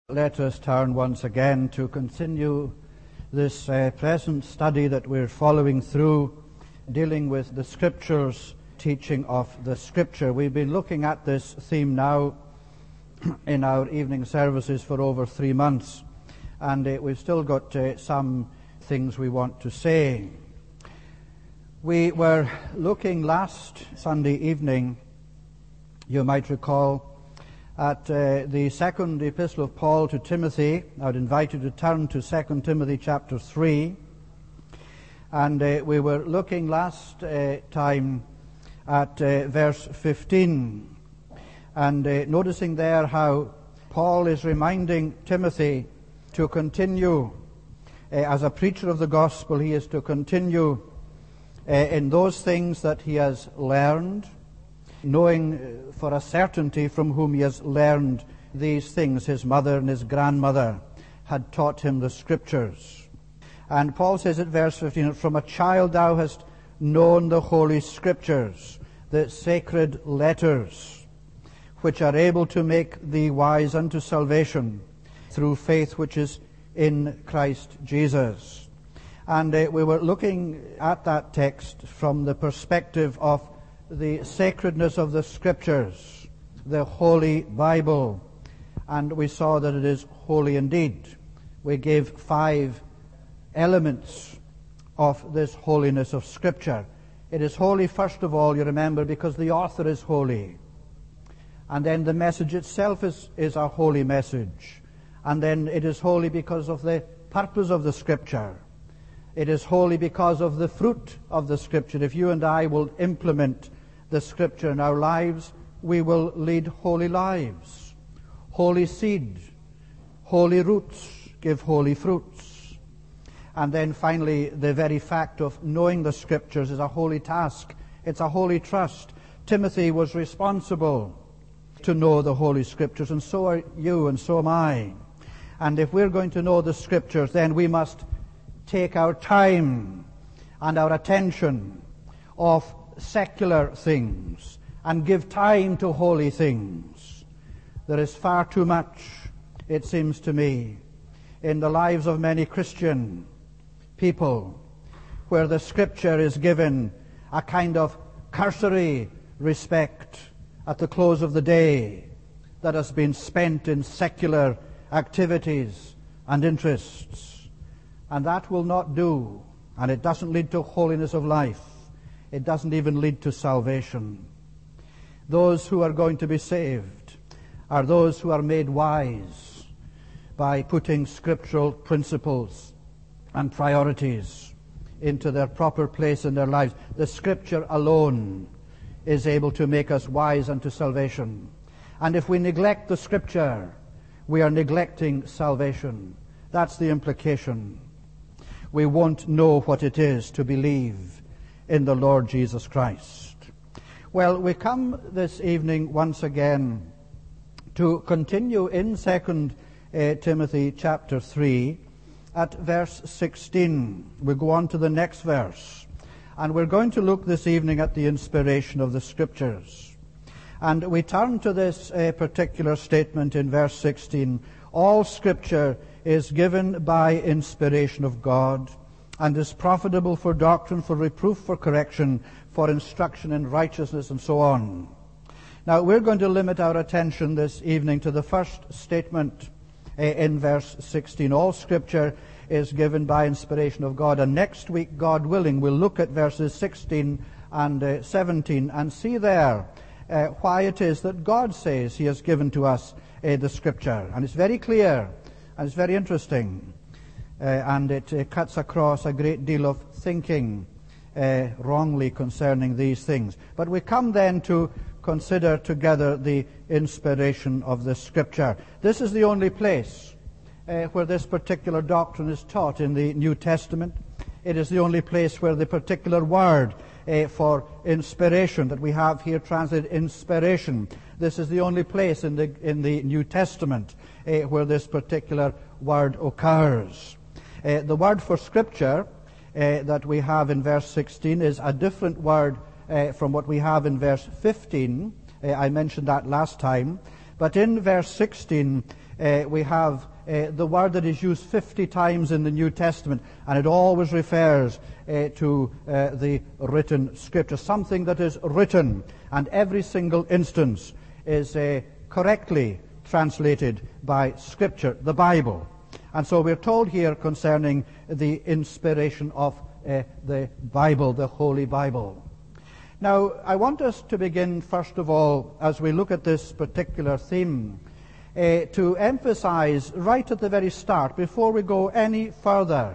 Let us turn once again to continue this present study that we're following through, dealing with the Scriptures, teaching of the Scripture. We've been looking at this theme now in our evening services for over 3 months, and we've still got some things we want to say. We were looking last Sunday evening, you might recall, at the second epistle of Paul to Timothy. I would invite you to turn to 2 Timothy chapter 3. And we were looking last time at verse 15. And noticing there how Paul is reminding Timothy to continue as a preacher of the gospel. He is to continue in those things that he has learned, knowing for a certainty from whom he has learned these things. His mother and his grandmother had taught him the Scriptures. And Paul says at verse 15, "From a child thou hast known the Holy Scriptures, the sacred letters, which are able to make thee wise unto salvation through faith which is in Christ Jesus." And we were looking at that text from the perspective of the sacredness of the Scriptures, the Holy Bible, and we saw that it is holy indeed. We gave 5 elements of this holiness of Scripture. It is holy, first of all, you remember, because the author is holy, and then the message itself is a holy message, and then it is holy because of the purpose of the Scripture. It is holy because of the fruit of the Scripture. If you and I will implement the Scripture in our lives, we will lead holy lives. Holy seed, holy roots give holy fruits. And then finally, the very fact of knowing the Scriptures is a holy task. It's a holy trust. Timothy was responsible to know the Holy Scriptures, and so are you, and so am I. And if we're going to know the Scriptures, then we must take our time and our attention off secular things and give time to holy things. There is far too much, it seems to me, in the lives of many Christian people where the Scripture is given a kind of cursory respect at the close of the day that has been spent in secular activities and interests. And that will not do, and it doesn't lead to holiness of life. It doesn't even lead to salvation. Those who are going to be saved are those who are made wise by putting scriptural principles and priorities into their proper place in their lives. The Scripture alone is able to make us wise unto salvation. And if we neglect the Scripture, we are neglecting salvation. That's the implication. We won't know what it is to believe in the Lord Jesus Christ. Well, we come this evening once again to continue in 2 Timothy chapter 3 at verse 16. We go on to the next verse, and we're going to look this evening at the inspiration of the Scriptures. And we turn to this particular statement in verse 16. "All Scripture is given by inspiration of God, and is profitable for doctrine, for reproof, for correction, for instruction in righteousness," and so on. Now, we're going to limit our attention this evening to the first statement in verse 16. All Scripture is given by inspiration of God. And next week, God willing, we'll look at verses 16 and 17 and see there why it is that God says He has given to us the Scripture. And it's very clear, and it's very interesting. And it cuts across a great deal of thinking wrongly concerning these things. But we come then to consider together the inspiration of the Scripture. This is the only place where this particular doctrine is taught in the New Testament. It is the only place where the particular word for inspiration that we have here translated inspiration. This is the only place in the New Testament where this particular word occurs. The word for Scripture that we have in verse 16 is a different word from what we have in verse 15. I mentioned that last time. But in verse 16, we have the word that is used 50 times in the New Testament, and it always refers to the written Scripture, something that is written, and every single instance is correctly translated by Scripture, the Bible. And so we're told here concerning the inspiration of the Bible, the Holy Bible. Now, I want us to begin, first of all, as we look at this particular theme, to emphasize right at the very start, before we go any further,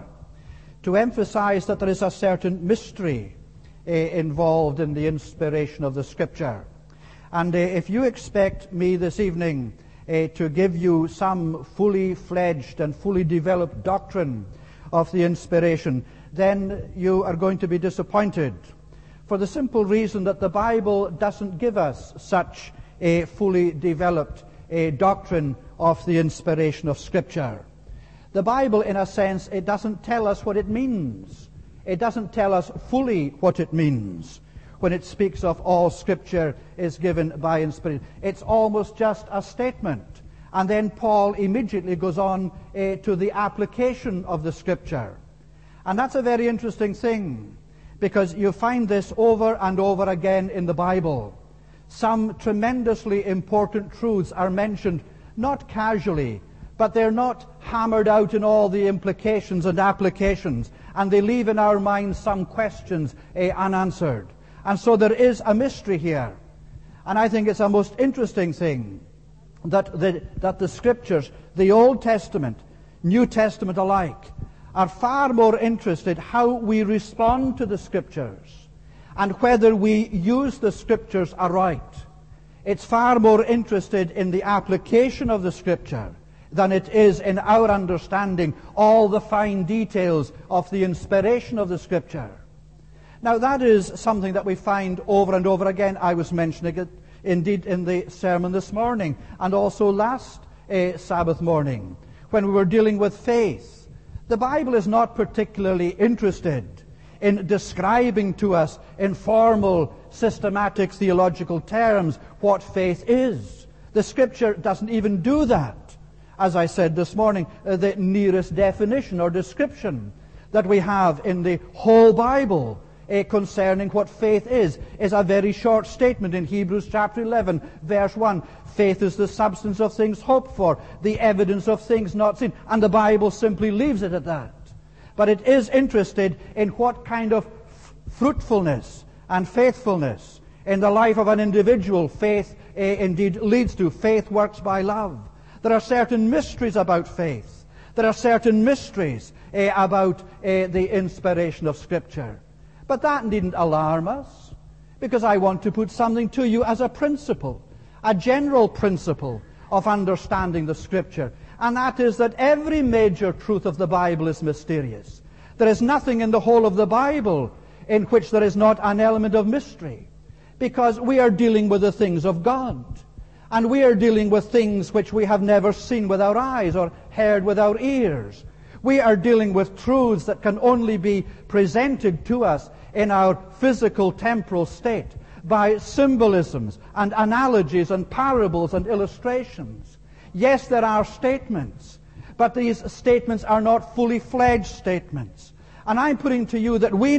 to emphasize that there is a certain mystery involved in the inspiration of the Scripture. And if you expect me this evening to give you some fully fledged and fully developed doctrine of the inspiration, then you are going to be disappointed, for the simple reason that the Bible doesn't give us such a fully developed doctrine of the inspiration of Scripture. The Bible, in a sense, it doesn't tell us what it means. It doesn't tell us fully what it means when it speaks of all Scripture is given by inspiration. It's almost just a statement. And then Paul immediately goes on to the application of the Scripture. And that's a very interesting thing, because you find this over and over again in the Bible. Some tremendously important truths are mentioned, not casually, but they're not hammered out in all the implications and applications, and they leave in our minds some questions unanswered. And so there is a mystery here. And I think it's a most interesting thing that the Scriptures, the Old Testament, New Testament alike, are far more interested how we respond to the Scriptures and whether we use the Scriptures aright. It's far more interested in the application of the Scripture than it is in our understanding all the fine details of the inspiration of the Scripture. Now, that is something that we find over and over again. I was mentioning it indeed in the sermon this morning, and also last Sabbath morning, when we were dealing with faith. The Bible is not particularly interested in describing to us in formal, systematic, theological terms what faith is. The Scripture doesn't even do that. As I said this morning, the nearest definition or description that we have in the whole Bible concerning what faith is a very short statement in Hebrews chapter 11, verse 1. Faith is the substance of things hoped for, the evidence of things not seen. And the Bible simply leaves it at that. But it is interested in what kind of fruitfulness and faithfulness in the life of an individual faith indeed leads to. Faith works by love. There are certain mysteries about faith. There are certain mysteries about the inspiration of Scripture. But that needn't alarm us, because I want to put something to you as a principle, a general principle of understanding the Scripture, and that is that every major truth of the Bible is mysterious. There is nothing in the whole of the Bible in which there is not an element of mystery, because we are dealing with the things of God, and we are dealing with things which we have never seen with our eyes or heard with our ears. We are dealing with truths that can only be presented to us in our physical temporal state by symbolisms and analogies and parables and illustrations. Yes, there are statements, but these statements are not fully fledged statements. And I'm putting to you that we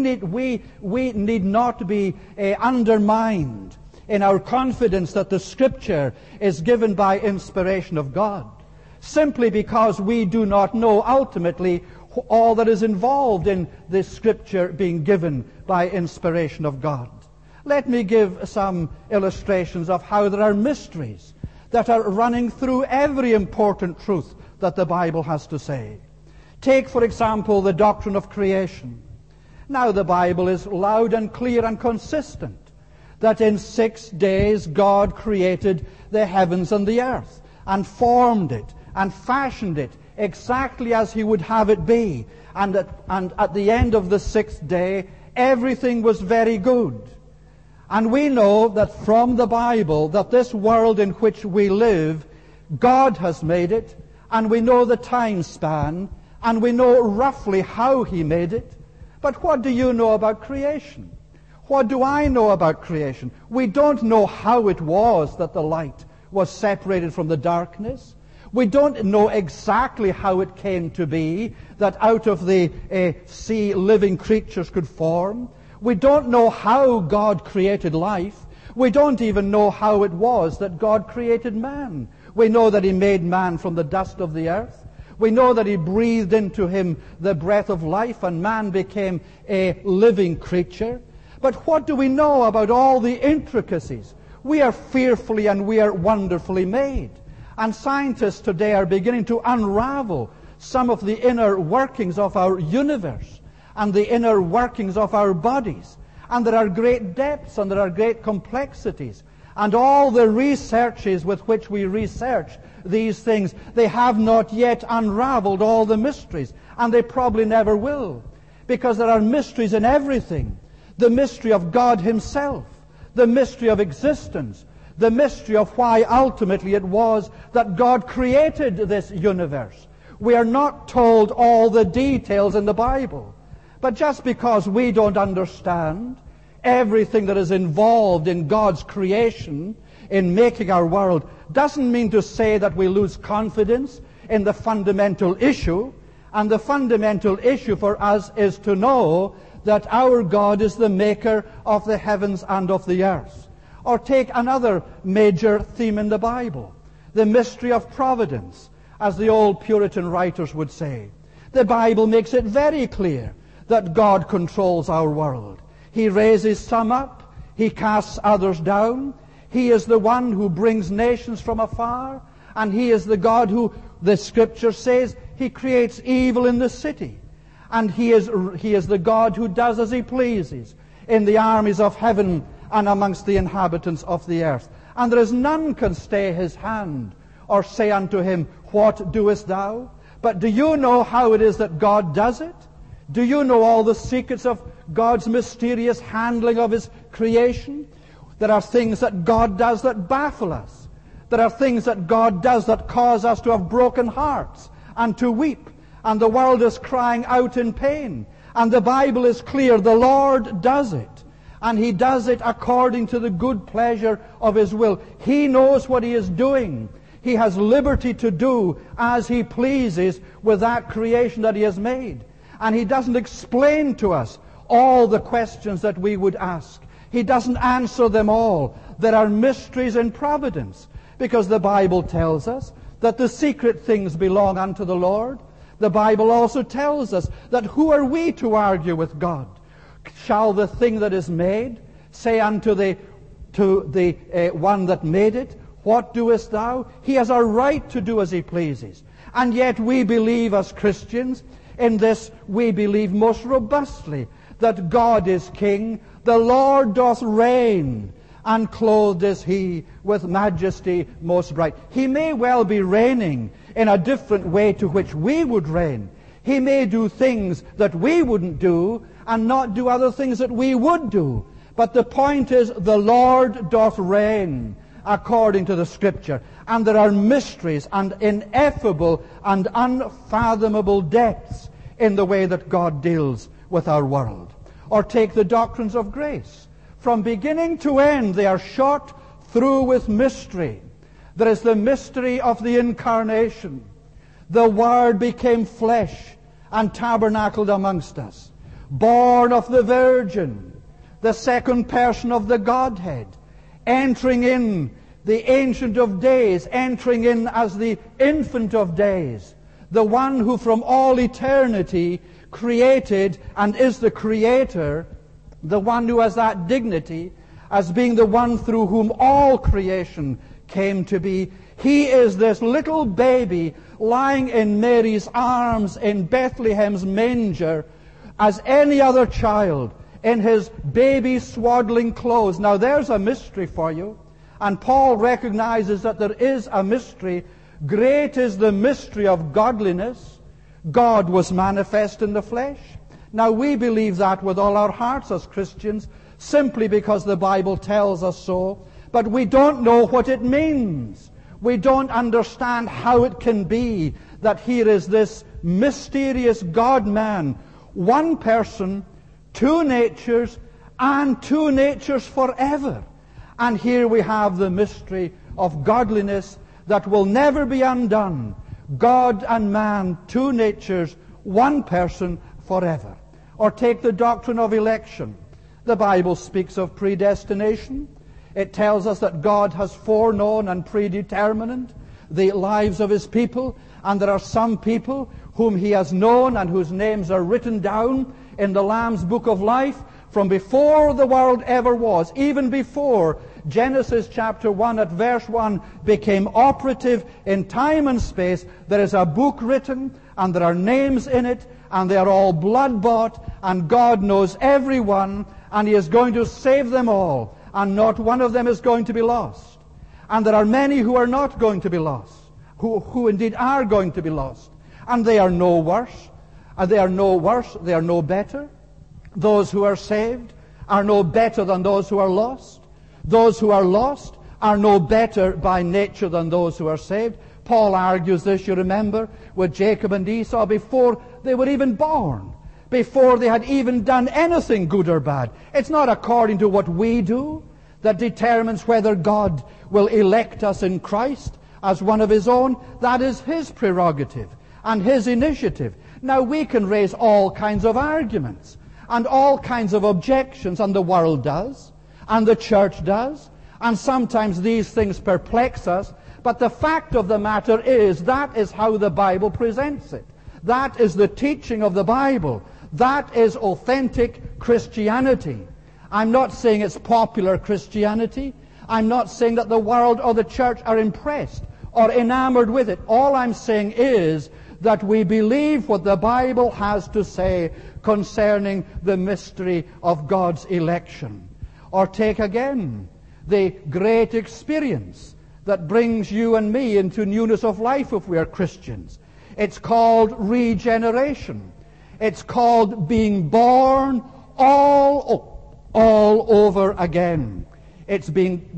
need not be undermined in our confidence that the Scripture is given by inspiration of God, simply because we do not know ultimately all that is involved in this Scripture being given by inspiration of God. Let me give some illustrations of how there are mysteries that are running through every important truth that the Bible has to say. Take, for example, the doctrine of creation. Now, the Bible is loud and clear and consistent that in 6 days God created the heavens and the earth and formed it and fashioned it exactly as He would have it be. And at the end of the 6th day, everything was very good. And we know that from the Bible that this world in which we live, God has made it, and we know the time span, and we know roughly how He made it. But what do you know about creation? What do I know about creation? We don't know how it was that the light was separated from the darkness. We don't know exactly how it came to be that out of the sea living creatures could form. We don't know how God created life. We don't even know how it was that God created man. We know that He made man from the dust of the earth. We know that He breathed into him the breath of life, and man became a living creature. But what do we know about all the intricacies? We are fearfully and we are wonderfully made. And scientists today are beginning to unravel some of the inner workings of our universe and the inner workings of our bodies. And there are great depths and there are great complexities. And all the researches with which we research these things, they have not yet unraveled all the mysteries. And they probably never will. Because there are mysteries in everything. The mystery of God Himself. The mystery of existence. The mystery of why ultimately it was that God created this universe. We are not told all the details in the Bible. But just because we don't understand everything that is involved in God's creation, in making our world, doesn't mean to say that we lose confidence in the fundamental issue. And the fundamental issue for us is to know that our God is the maker of the heavens and of the earth. Or take another major theme in the Bible, the mystery of providence, as the old Puritan writers would say. The Bible makes it very clear that God controls our world. He raises some up, He casts others down. He is the one who brings nations from afar, and He is the God who, the Scripture says, He creates evil in the city. And He is the God who does as He pleases in the armies of heaven and amongst the inhabitants of the earth. And there is none can stay His hand or say unto Him, what doest thou? But do you know how it is that God does it? Do you know all the secrets of God's mysterious handling of His creation? There are things that God does that baffle us. There are things that God does that cause us to have broken hearts and to weep. And the world is crying out in pain. And the Bible is clear, the Lord does it. And He does it according to the good pleasure of His will. He knows what He is doing. He has liberty to do as He pleases with that creation that He has made. And He doesn't explain to us all the questions that we would ask. He doesn't answer them all. There are mysteries in providence, because the Bible tells us that the secret things belong unto the Lord. The Bible also tells us that who are we to argue with God? Shall the thing that is made say unto the one that made it, what doest thou? He has a right to do as He pleases. And yet we believe as Christians, in this we believe most robustly, that God is King, the Lord doth reign, and clothed is He with majesty most bright. He may well be reigning in a different way to which we would reign. He may do things that we wouldn't do, and not do other things that we would do. But the point is, the Lord doth reign according to the Scripture. And there are mysteries and ineffable and unfathomable depths in the way that God deals with our world. Or take the doctrines of grace. From beginning to end, they are shot through with mystery. There is the mystery of the incarnation. The Word became flesh and tabernacled amongst us. Born of the Virgin, the second person of the Godhead, entering in the Ancient of Days, entering in as the Infant of Days, the one who from all eternity created and is the Creator, the one who has that dignity as being the one through whom all creation came to be. He is this little baby lying in Mary's arms in Bethlehem's manger as any other child in his baby swaddling clothes. Now there's a mystery for you. And Paul recognizes that there is a mystery. Great is the mystery of godliness. God was manifest in the flesh. Now we believe that with all our hearts as Christians, simply because the Bible tells us so. But we don't know what it means. We don't understand how it can be that here is this mysterious God-man, one person, two natures, and two natures forever. And here we have the mystery of godliness, that will never be undone. God and man, two natures, one person forever. Or take the doctrine of election. The Bible speaks of predestination. It tells us that God has foreknown and predetermined the lives of his people, and there are some people whom he has known and whose names are written down in the Lamb's book of life from before the world ever was, even before Genesis chapter 1 at verse 1 became operative in time and space. There is a book written, and there are names in it, and they are all blood-bought, and God knows everyone, and he is going to save them all, and not one of them is going to be lost. And there are many who are not going to be lost, who indeed are going to be lost. And they are no worse, they are no better. Those who are saved are no better than those who are lost. Those who are lost are no better by nature than those who are saved. Paul argues this, you remember, with Jacob and Esau before they were even born, before they had even done anything good or bad. It's not according to what we do that determines whether God will elect us in Christ as one of his own. That is his prerogative and his initiative. Now we can raise all kinds of arguments and all kinds of objections, and the world does, and the church does, and sometimes these things perplex us, but the fact of the matter is that is how the Bible presents it. That is the teaching of the Bible. That is authentic Christianity. I'm not saying it's popular Christianity. I'm not saying that the world or the church are impressed or enamored with it. All I'm saying is that we believe what the Bible has to say concerning the mystery of God's election. Or take again the great experience that brings you and me into newness of life if we are Christians. It's called regeneration. It's called being born all over again. It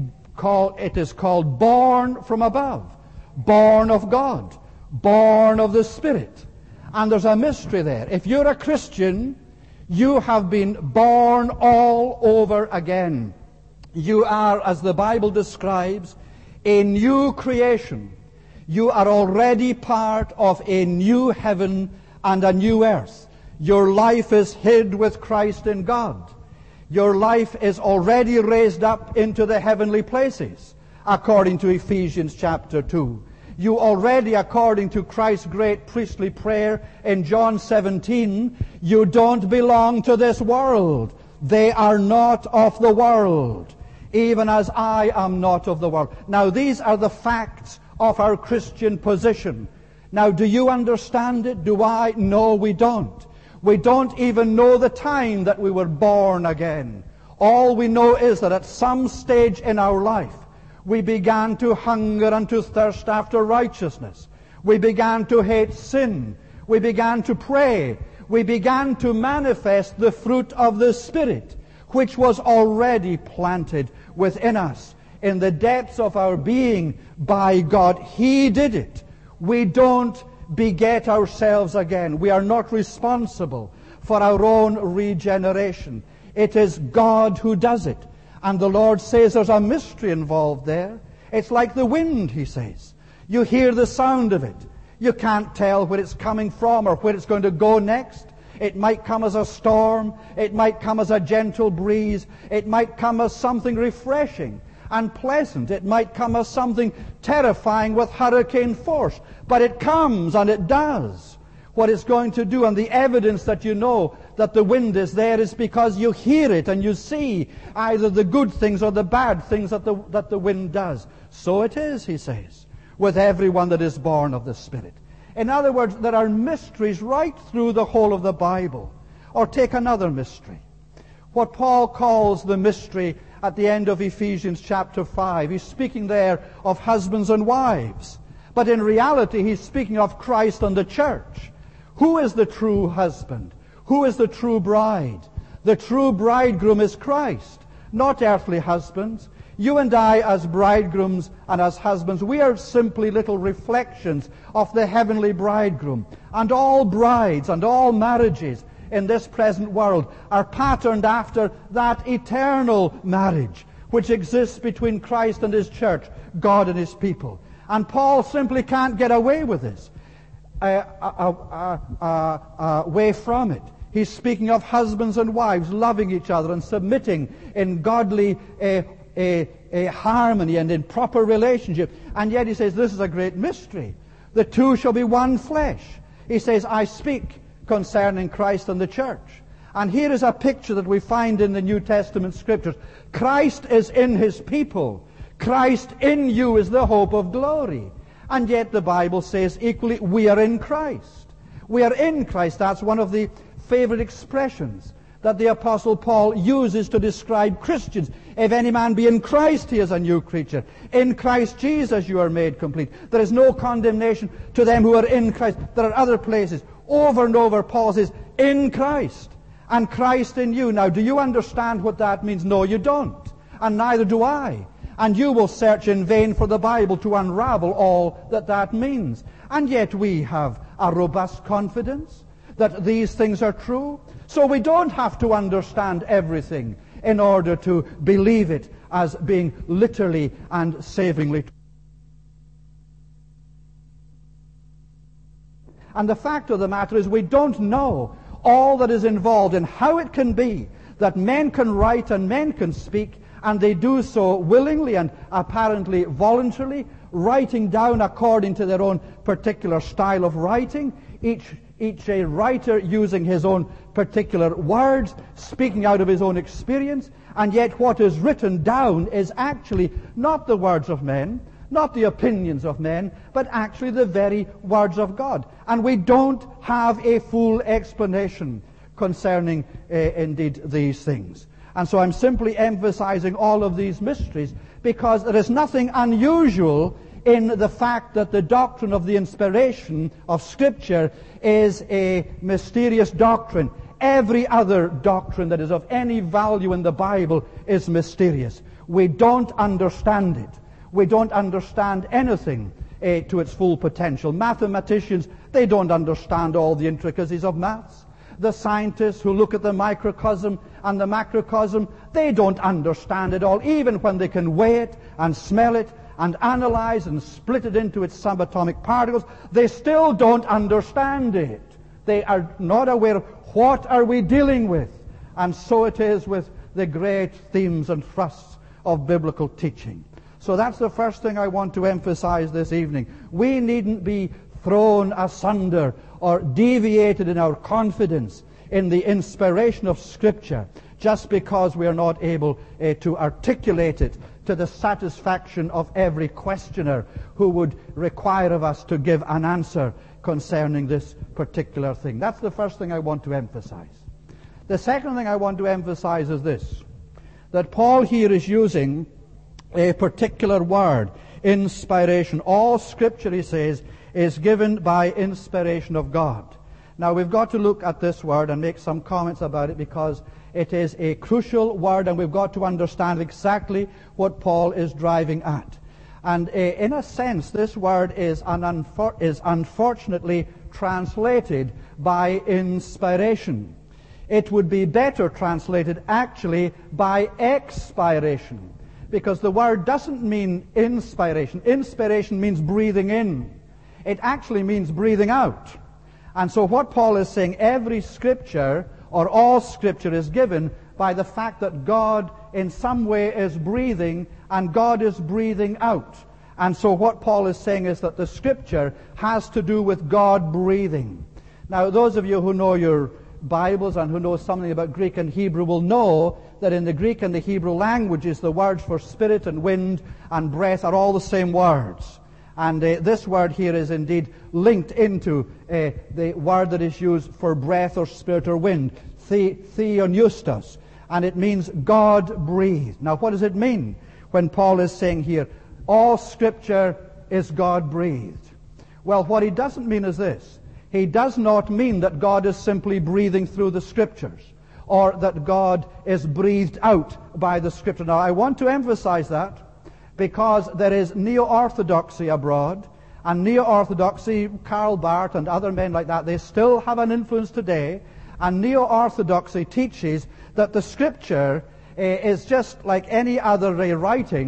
is called born from above, born of God, born of the Spirit. And there's a mystery there. If you're a Christian, you have been born all over again. You are, as the Bible describes, a new creation. You are already part of a new heaven and a new earth. Your life is hid with Christ in God. Your life is already raised up into the heavenly places, according to Ephesians chapter 2. You already, according to Christ's great priestly prayer in John 17, you don't belong to this world. They are not of the world, even as I am not of the world. Now, these are the facts of our Christian position. Now, do you understand it? Do I? No, we don't. We don't even know the time that we were born again. All we know is that at some stage in our life, we began to hunger and to thirst after righteousness. We began to hate sin. We began to pray. We began to manifest the fruit of the Spirit, which was already planted within us in the depths of our being by God. He did it. We don't beget ourselves again. We are not responsible for our own regeneration. It is God who does it. And the Lord says there's a mystery involved there. It's like the wind, he says. You hear the sound of it. You can't tell where it's coming from or where it's going to go next. It might come as a storm. It might come as a gentle breeze. It might come as something refreshing and pleasant. It might come as something terrifying with hurricane force. But it comes, and it does what it's going to do. And the evidence that you know that the wind is there is because you hear it and you see either the good things or the bad things that the wind does. So it is, he says, with everyone that is born of the Spirit. In other words, there are mysteries right through the whole of the Bible. Or take another mystery. What Paul calls the mystery at the end of Ephesians chapter 5. He's speaking there of husbands and wives. But in reality, he's speaking of Christ and the church. Who is the true husband? Who is the true bride? The true bridegroom is Christ, not earthly husbands. You and I, as bridegrooms and as husbands, we are simply little reflections of the heavenly bridegroom. And all brides and all marriages in this present world are patterned after that eternal marriage which exists between Christ and his church, God and his people. And Paul simply can't get away with this, away from it. He's speaking of husbands and wives loving each other and submitting in godly harmony and in proper relationship. And yet he says this is a great mystery. The two shall be one flesh. He says, I speak concerning Christ and the church. And here is a picture that we find in the New Testament Scriptures. Christ is in His people. Christ in you is the hope of glory. And yet the Bible says equally, we are in Christ. We are in Christ. That's one of the favorite expressions that the Apostle Paul uses to describe Christians. If any man be in Christ, he is a new creature. In Christ Jesus you are made complete. There is no condemnation to them who are in Christ. There are other places. Over and over Paul says, in Christ. And Christ in you. Now, do you understand what that means? No, you don't. And neither do I. And you will search in vain for the Bible to unravel all that means. And yet we have a robust confidence that these things are true. So we don't have to understand everything in order to believe it as being literally and savingly true. And the fact of the matter is we don't know all that is involved in how it can be that men can write and men can speak, and they do so willingly and apparently voluntarily, writing down according to their own particular style of writing, each a writer using his own particular words, speaking out of his own experience, and yet what is written down is actually not the words of men, not the opinions of men, but actually the very words of God. And we don't have a full explanation concerning indeed these things. And so I'm simply emphasizing all of these mysteries because there is nothing unusual in the fact that the doctrine of the inspiration of Scripture is a mysterious doctrine. Every other doctrine that is of any value in the Bible is mysterious. We don't understand it. We don't understand anything to its full potential. Mathematicians, they don't understand all the intricacies of maths. The scientists who look at the microcosm and the macrocosm, they don't understand it all. Even when they can weigh it and smell it and analyze and split it into its subatomic particles, they still don't understand it. They are not aware of what are we dealing with. And so it is with the great themes and thrusts of biblical teaching. So that's the first thing I want to emphasize this evening. We needn't be thrown asunder or deviated in our confidence in the inspiration of Scripture just because we are not able to articulate it to the satisfaction of every questioner who would require of us to give an answer concerning this particular thing. That's the first thing I want to emphasize. The second thing I want to emphasize is this, that Paul here is using a particular word, inspiration. All Scripture, he says, is given by inspiration of God. Now we've got to look at this word and make some comments about it because it is a crucial word and we've got to understand exactly what Paul is driving at. And in a sense, this word is unfortunately translated by inspiration. It would be better translated actually by expiration, because the word doesn't mean inspiration. Inspiration means breathing in. It actually means breathing out. And so what Paul is saying, every Scripture or all Scripture is given by the fact that God in some way is breathing and God is breathing out. And so what Paul is saying is that the Scripture has to do with God breathing. Now those of you who know your Bibles and who know something about Greek and Hebrew will know that in the Greek and the Hebrew languages the words for spirit and wind and breath are all the same words. And this word here is indeed linked into the word that is used for breath or spirit or wind, theoniustos. And it means God breathed. Now what does it mean when Paul is saying here, all Scripture is God breathed? Well, what he doesn't mean is this. He does not mean that God is simply breathing through the Scriptures, or that God is breathed out by the Scripture. Now I want to emphasize that, because there is neo-orthodoxy abroad, and neo-orthodoxy, Karl Barth and other men like that, they still have an influence today, and neo-orthodoxy teaches that the Scripture is just like any other writing,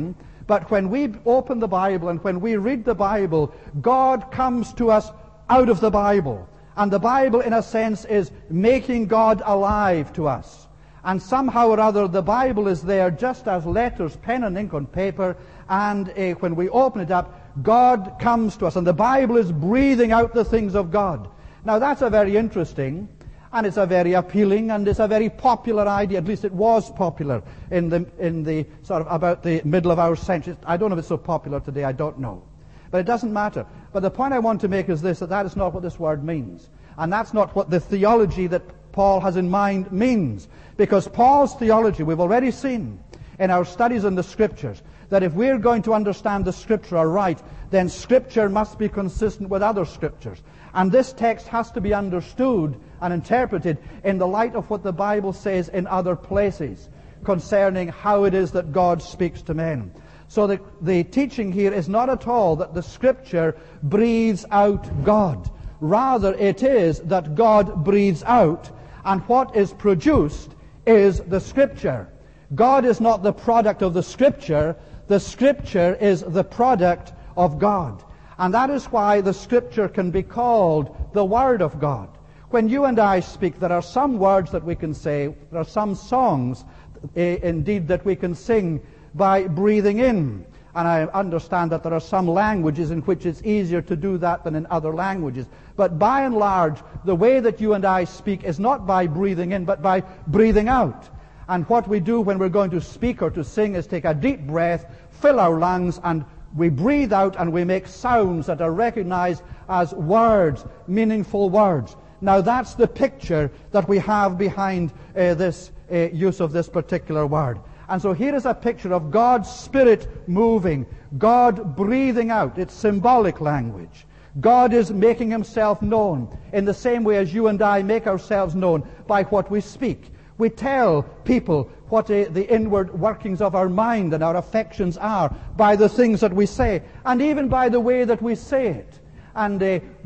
But when we open the Bible and when we read the Bible, God comes to us out of the Bible. And the Bible, in a sense, is making God alive to us. And somehow or other, the Bible is there just as letters, pen and ink on paper, and when we open it up, God comes to us, and the Bible is breathing out the things of God. Now that's a very interesting, and it's a very appealing, and it's a very popular idea. At least it was popular in the sort of about the middle of our century. I don't know if it's so popular today, I don't know. But it doesn't matter. But the point I want to make is this, that is not what this word means. And that's not what the theology that Paul has in mind means. Because Paul's theology, we've already seen in our studies in the Scriptures, that if we're going to understand the Scripture aright, then Scripture must be consistent with other Scriptures. And this text has to be understood and interpreted in the light of what the Bible says in other places concerning how it is that God speaks to men. So the teaching here is not at all that the Scripture breathes out God. Rather, it is that God breathes out, and what is produced is the Scripture. God is not the product of the Scripture. The Scripture is the product of God. And that is why the Scripture can be called the Word of God. When you and I speak, there are some words that we can say, there are some songs, indeed, that we can sing by breathing in. And I understand that there are some languages in which it's easier to do that than in other languages. But by and large, the way that you and I speak is not by breathing in, but by breathing out. And what we do when we're going to speak or to sing is take a deep breath, fill our lungs, and we breathe out, and we make sounds that are recognized as words, meaningful words. Now that's the picture that we have behind this use of this particular word. And so here is a picture of God's Spirit moving, God breathing out. It's symbolic language. God is making Himself known in the same way as you and I make ourselves known by what we speak. We tell people what the inward workings of our mind and our affections are by the things that we say, and even by the way that we say it. And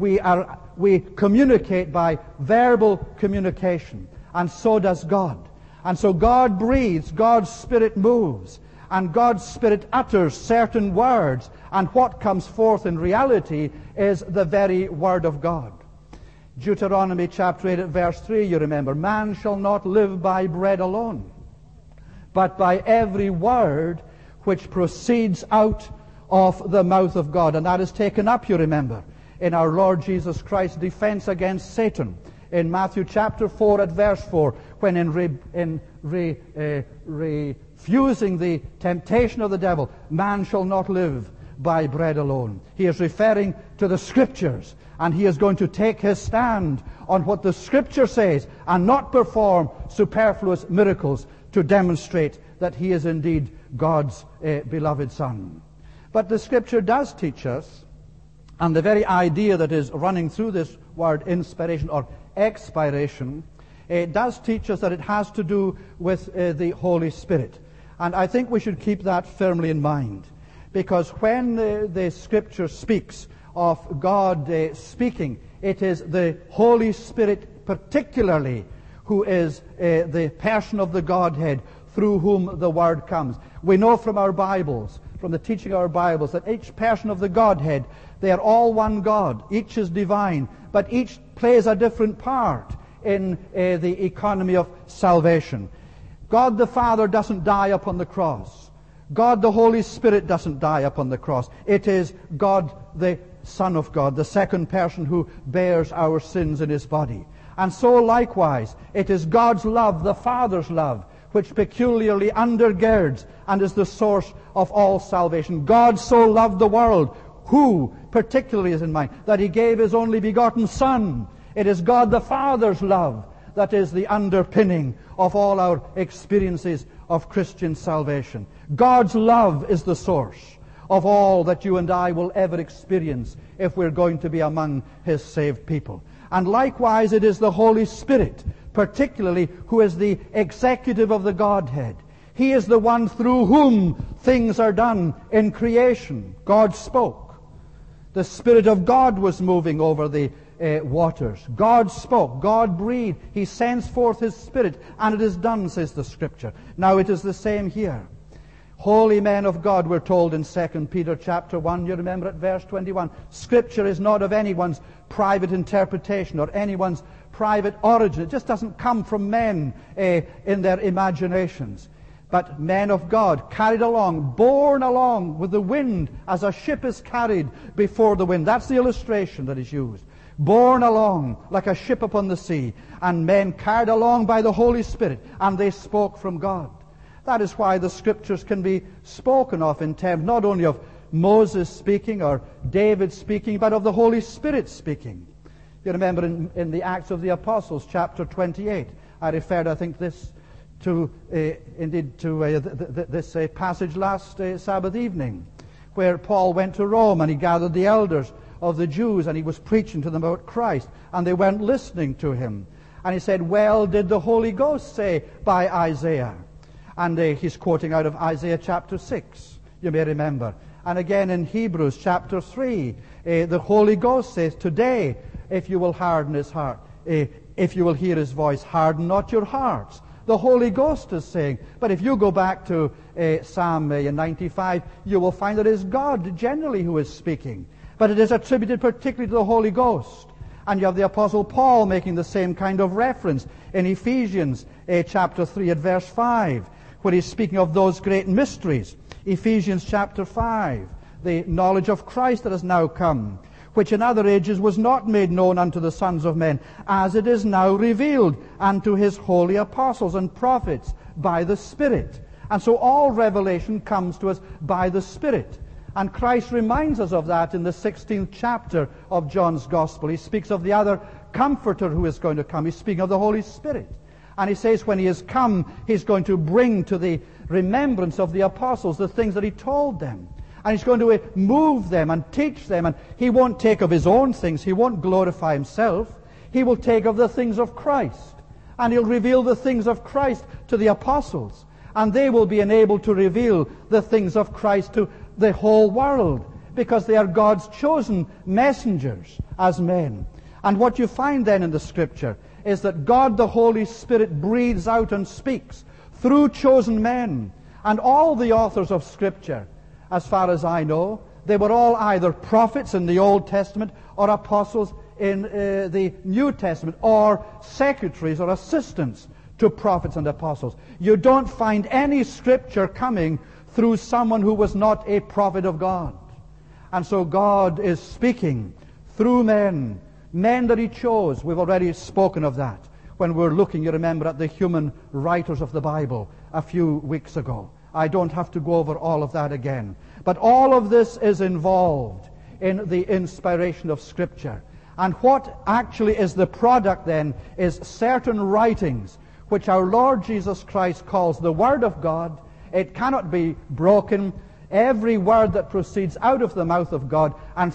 we communicate by verbal communication, and so does God. And so God breathes, God's Spirit moves, and God's Spirit utters certain words, and what comes forth in reality is the very Word of God. Deuteronomy chapter 8 at verse 3, you remember, man shall not live by bread alone, but by every word which proceeds out of the mouth of God. And that is taken up, you remember, in our Lord Jesus Christ's defense against Satan. In Matthew chapter 4 at verse 4, when in refusing the temptation of the devil, man shall not live by bread alone. He is referring to the Scriptures, and he is going to take his stand on what the Scripture says and not perform superfluous miracles to demonstrate that he is indeed God's beloved Son. But the Scripture does teach us, and the very idea that is running through this word inspiration or expiration, it does teach us that it has to do with the Holy Spirit. And I think we should keep that firmly in mind, because when the Scripture speaks of God speaking, it is the Holy Spirit particularly who is the person of the Godhead through whom the Word comes. We know from our Bibles, from the teaching of our Bibles, that each person of the Godhead, they are all one God. Each is divine, but each plays a different part in the economy of salvation. God the Father doesn't die upon the cross. God the Holy Spirit doesn't die upon the cross. It is God the Son of God, the second person who bears our sins in His body. And so likewise, it is God's love, the Father's love, which peculiarly undergirds and is the source of all salvation. God so loved the world, who particularly is in mind, that He gave His only begotten Son. It is God the Father's love that is the underpinning of all our experiences of Christian salvation. God's love is the source of all that you and I will ever experience if we're going to be among His saved people. And likewise, it is the Holy Spirit, particularly, who is the executive of the Godhead. He is the one through whom things are done in creation. God spoke. The Spirit of God was moving over the waters. God spoke. God breathed. He sends forth His Spirit, and it is done, says the Scripture. Now it is the same here. Holy men of God, we're told in 2 Peter chapter 1, you remember at verse 21, Scripture is not of anyone's private interpretation or anyone's private origin. It just doesn't come from men in their imaginations. But men of God, carried along, borne along with the wind as a ship is carried before the wind. That's the illustration that is used. Borne along like a ship upon the sea, and men carried along by the Holy Spirit, and they spoke from God. That is why the Scriptures can be spoken of in terms not only of Moses speaking or David speaking, but of the Holy Spirit speaking. You remember in the Acts of the Apostles, chapter 28, I referred, I think, this passage last Sabbath evening, where Paul went to Rome and he gathered the elders of the Jews and he was preaching to them about Christ, and they weren't listening to him. And he said, well, did the Holy Ghost say by Isaiah? And he's quoting out of Isaiah chapter 6, you may remember. And again in Hebrews chapter 3, the Holy Ghost says, today, if you will harden his heart, if you will hear his voice, harden not your hearts. The Holy Ghost is saying. But if you go back to Psalm 95, you will find that it is God generally who is speaking. But it is attributed particularly to the Holy Ghost. And you have the Apostle Paul making the same kind of reference in Ephesians chapter 3 at verse 5, where he's speaking of those great mysteries. Ephesians chapter 5, the knowledge of Christ that has now come, which in other ages was not made known unto the sons of men, as it is now revealed unto his holy apostles and prophets by the Spirit. And so all revelation comes to us by the Spirit. And Christ reminds us of that in the 16th chapter of John's Gospel. He speaks of the other Comforter who is going to come. He's speaking of the Holy Spirit. And he says when he has come, he's going to bring to the remembrance of the apostles the things that he told them. And he's going to move them and teach them. And he won't take of his own things. He won't glorify himself. He will take of the things of Christ. And he'll reveal the things of Christ to the apostles. And they will be enabled to reveal the things of Christ to the whole world, because they are God's chosen messengers as men. And what you find then in the Scripture is that God the Holy Spirit breathes out and speaks through chosen men. And all the authors of Scripture, as far as I know, they were all either prophets in the Old Testament or apostles in the New Testament, or secretaries or assistants to prophets and apostles. You don't find any Scripture coming through someone who was not a prophet of God. And so God is speaking through men that he chose. We've already spoken of that when we were looking, you remember, at the human writers of the Bible a few weeks ago. I don't have to go over all of that again. But all of this is involved in the inspiration of Scripture. And what actually is the product then is certain writings which our Lord Jesus Christ calls the Word of God. It cannot be broken. Every word that proceeds out of the mouth of God. And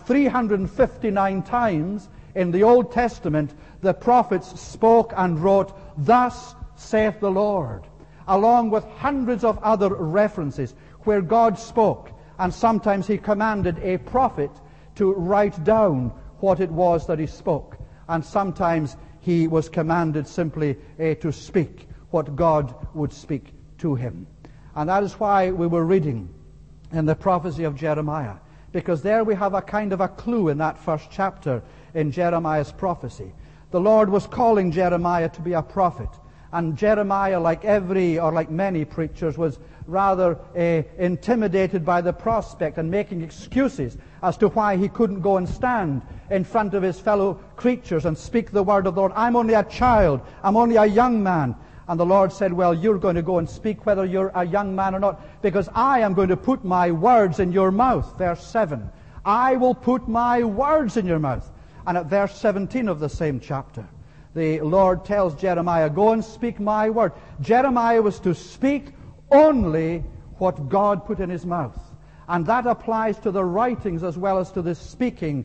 359 times in the Old Testament, the prophets spoke and wrote, "Thus saith the Lord," along with hundreds of other references where God spoke. And sometimes he commanded a prophet to write down what it was that he spoke. And sometimes he was commanded simply to speak what God would speak to him. And that is why we were reading in the prophecy of Jeremiah, because there we have a kind of a clue in that first chapter in Jeremiah's prophecy. The Lord was calling Jeremiah to be a prophet, and Jeremiah, like many preachers, was rather intimidated by the prospect and making excuses as to why he couldn't go and stand in front of his fellow creatures and speak the word of the Lord. I'm only a child. I'm only a young man. And the Lord said, well, you're going to go and speak whether you're a young man or not, because I am going to put my words in your mouth. Verse 7. I will put my words in your mouth. And at verse 17 of the same chapter, the Lord tells Jeremiah, go and speak my word. Jeremiah was to speak only what God put in his mouth. And that applies to the writings as well as to the speaking,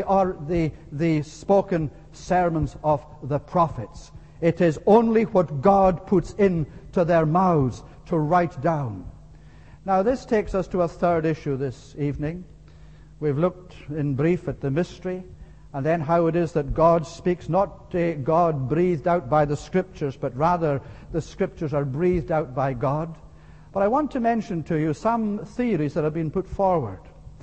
the spoken sermons of the prophets. It is only what God puts into their mouths to write down. Now this takes us to a third issue this evening. We've looked in brief at the mystery, and then how it is that God speaks, not God breathed out by the Scriptures, but rather the Scriptures are breathed out by God. But I want to mention to you some theories that have been put forward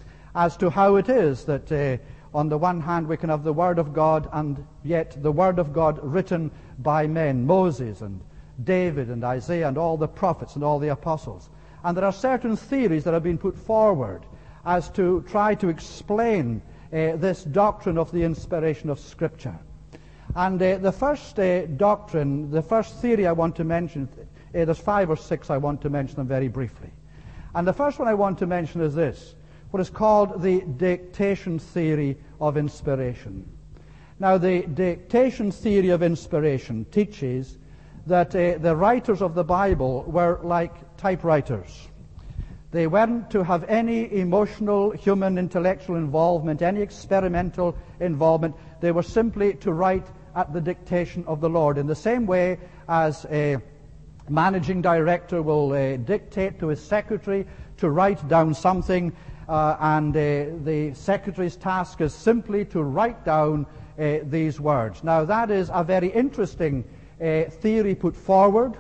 as to how it is that on the one hand we can have the Word of God, and yet the Word of God written by men, Moses and David and Isaiah and all the prophets and all the apostles. And there are certain theories that have been put forward as to try to explain this doctrine of the inspiration of Scripture. And the first doctrine, the first theory I want to mention, there's 5 or 6, I want to mention them very briefly. And the first one I want to mention is this, what is called the dictation theory of inspiration. Now, the dictation theory of inspiration teaches that the writers of the Bible were like typewriters. They weren't to have any emotional, human, intellectual involvement, any experimental involvement. They were simply to write at the dictation of the Lord, in the same way as a managing director will dictate to his secretary to write down something, and the secretary's task is simply to write down these words. Now, that is a very interesting theory put forward.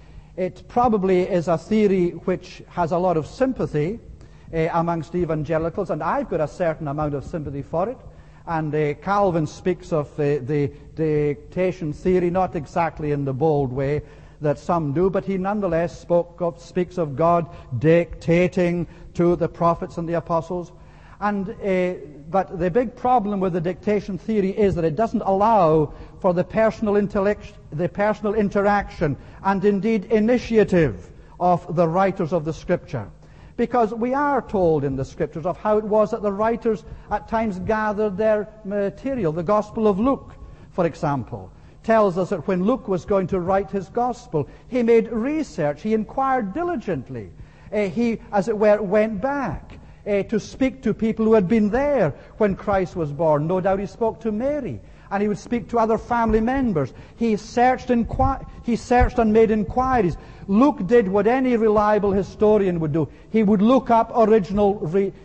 It probably is a theory which has a lot of sympathy amongst evangelicals, and I've got a certain amount of sympathy for it. And Calvin speaks of the dictation theory, not exactly in the bold way that some do, but he nonetheless speaks of God dictating to the prophets and the apostles. And but the big problem with the dictation theory is that it doesn't allow for the personal intellect, the personal interaction, and indeed initiative of the writers of the Scripture. Because we are told in the Scriptures of how it was that the writers at times gathered their material. The Gospel of Luke, for example, tells us that when Luke was going to write his Gospel, he made research, he inquired diligently. He, as it were, went back to speak to people who had been there when Christ was born. No doubt he spoke to Mary, and he would speak to other family members. He searched and made inquiries. Luke did what any reliable historian would do. He would look up original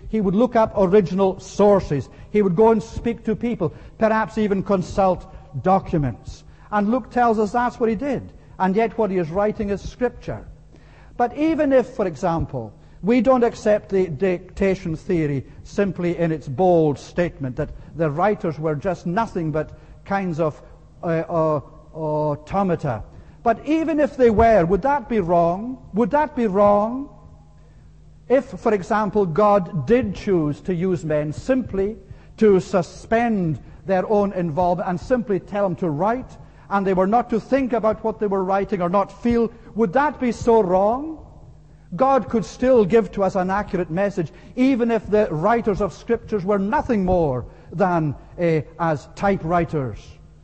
sources. He would go and speak to people, perhaps even consult documents. And Luke tells us that's what he did. And yet what he is writing is Scripture. But even if, for example, we don't accept the dictation theory simply in its bold statement that the writers were just nothing but kinds of automata. But even if they were, would that be wrong? Would that be wrong? If, for example, God did choose to use men simply to suspend their own involvement and simply tell them to write, and they were not to think about what they were writing or not feel, would that be so wrong? God could still give to us an accurate message, even if the writers of Scriptures were nothing more than as typewriters.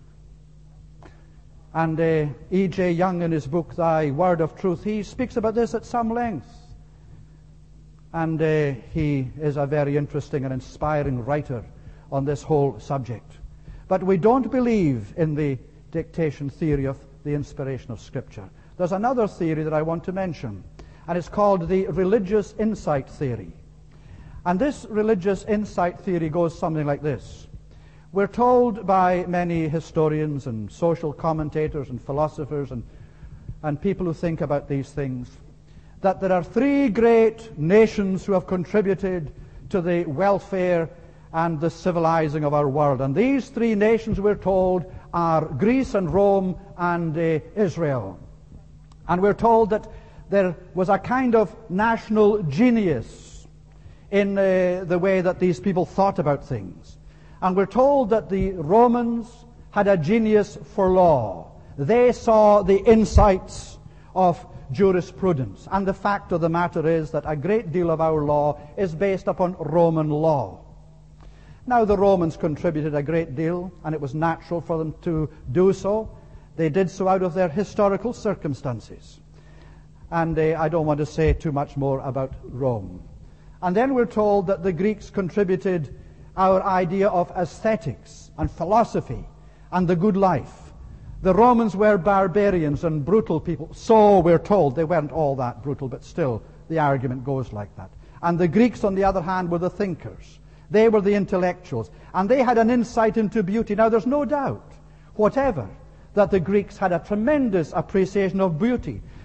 And E.J. Young, in his book, Thy Word of Truth, he speaks about this at some length. And he is a very interesting and inspiring writer on this whole subject. But we don't believe in the dictation theory of the inspiration of Scripture. There's another theory that I want to mention, and it's called the religious insight theory. And this religious insight theory goes something like this. We're told by many historians and social commentators and philosophers and people who think about these things that there are 3 great nations who have contributed to the welfare and the civilizing of our world. And these 3 nations, we're told, are Greece and Rome and Israel. And we're told that there was a kind of national genius in the way that these people thought about things. And we're told that the Romans had a genius for law. They saw the insights of jurisprudence. And the fact of the matter is that a great deal of our law is based upon Roman law. Now, the Romans contributed a great deal, and it was natural for them to do so. They did so out of their historical circumstances. And I don't want to say too much more about Rome. And then we're told that the Greeks contributed our idea of aesthetics and philosophy and the good life. The Romans were barbarians and brutal people. So we're told. They weren't all that brutal, but still the argument goes like that. And the Greeks, on the other hand, were the thinkers. They were the intellectuals. And they had an insight into beauty. Now, there's no doubt whatever that the Greeks had a tremendous appreciation of beauty.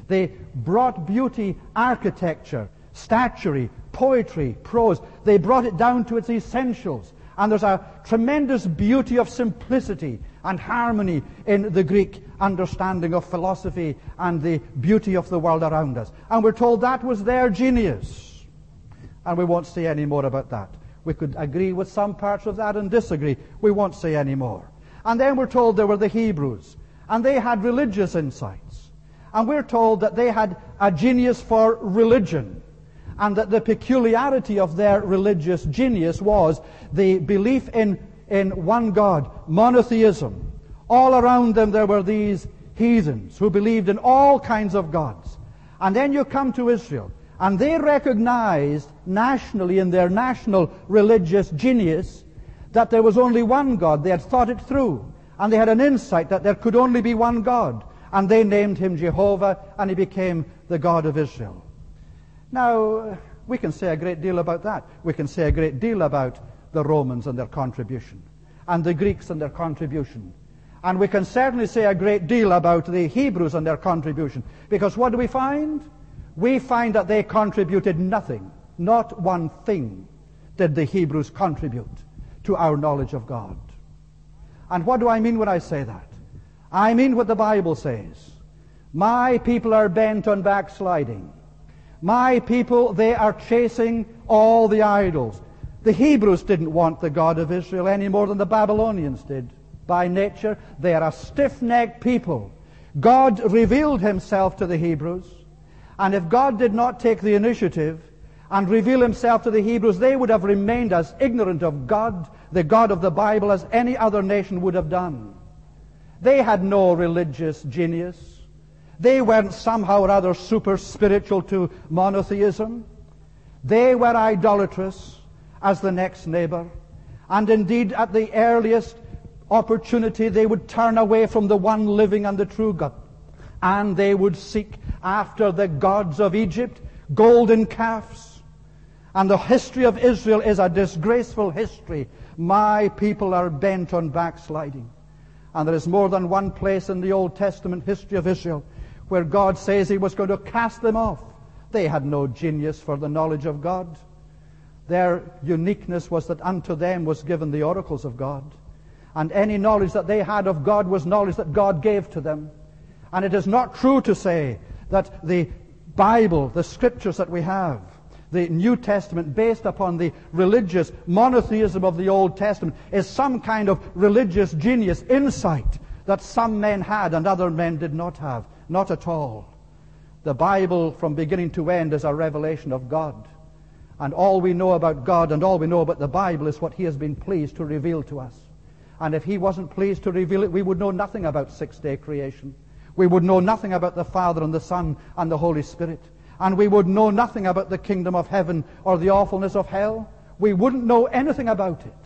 They brought beauty, architecture, statuary, poetry, prose. They brought it down to its essentials. And there's a tremendous beauty of simplicity and harmony in the Greek understanding of philosophy and the beauty of the world around us. And we're told that was their genius. And we won't say any more about that. We could agree with some parts of that and disagree. We won't say any more. And then we're told there were the Hebrews. And they had religious insights. And we're told that they had a genius for religion. And that the peculiarity of their religious genius was the belief in one God, monotheism. All around them there were these heathens who believed in all kinds of gods. And then you come to Israel, and they recognized nationally in their national religious genius that there was only one God. They had thought it through, and they had an insight that there could only be one God. And they named him Jehovah, and he became the God of Israel. Now, we can say a great deal about that. We can say a great deal about the Romans and their contribution, and the Greeks and their contribution. And we can certainly say a great deal about the Hebrews and their contribution. Because what do we find? We find that they contributed nothing. Not one thing did the Hebrews contribute to our knowledge of God. And what do I mean when I say that? I mean what the Bible says. My people are bent on backsliding. My people, they are chasing all the idols. The Hebrews didn't want the God of Israel any more than the Babylonians did. By nature, they are a stiff-necked people. God revealed himself to the Hebrews, and if God did not take the initiative and reveal himself to the Hebrews, they would have remained as ignorant of God, the God of the Bible, as any other nation would have done. They had no religious genius. They weren't somehow or other super spiritual to monotheism. They were idolatrous as the next neighbor. And indeed, at the earliest opportunity, they would turn away from the one living and the true God. And they would seek after the gods of Egypt, golden calves. And the history of Israel is a disgraceful history. My people are bent on backsliding. And there is more than one place in the Old Testament history of Israel where God says he was going to cast them off. They had no genius for the knowledge of God. Their uniqueness was that unto them was given the oracles of God. And any knowledge that they had of God was knowledge that God gave to them. And it is not true to say that the Bible, the scriptures that we have, the New Testament based upon the religious monotheism of the Old Testament, is some kind of religious genius, insight that some men had and other men did not have. Not at all. The Bible from beginning to end is a revelation of God. And all we know about God and all we know about the Bible is what he has been pleased to reveal to us. And if he wasn't pleased to reveal it, we would know nothing about six-day creation. We would know nothing about the Father and the Son and the Holy Spirit. And we would know nothing about the kingdom of heaven or the awfulness of hell. We wouldn't know anything about it.